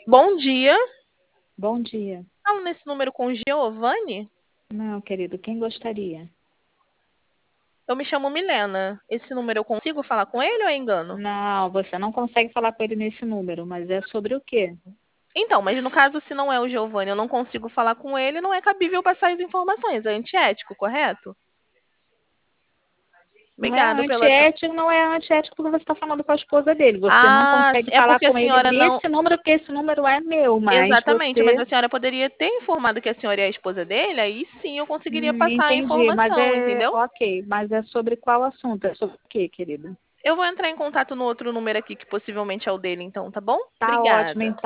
Bom dia. Bom dia. Falo nesse número com Giovanni? Não, querido, quem gostaria? Eu me chamo Milena. Esse número eu consigo falar com ele ou é engano? Não, você não consegue falar com ele nesse número, mas é sobre o quê? Então, mas no caso, se não é o Giovanni, eu não consigo falar com ele, não é cabível passar as informações. É antiético, correto? Obrigado pela atenção. Não é antiético porque você está falando com a esposa dele. Você não Ah, consegue é falar porque a com ele senhora não. nesse número, porque esse número é meu, mas Exatamente, mas você. a senhora poderia ter informado que a senhora é a esposa dele, aí sim eu conseguiria passar a Entendi, mas informação, é. entendeu? Ok, mas é sobre qual assunto? É sobre o quê, querido? Eu vou entrar em contato no outro número aqui, que possivelmente é o dele, então, tá bom? Tá ótimo, Obrigada. então.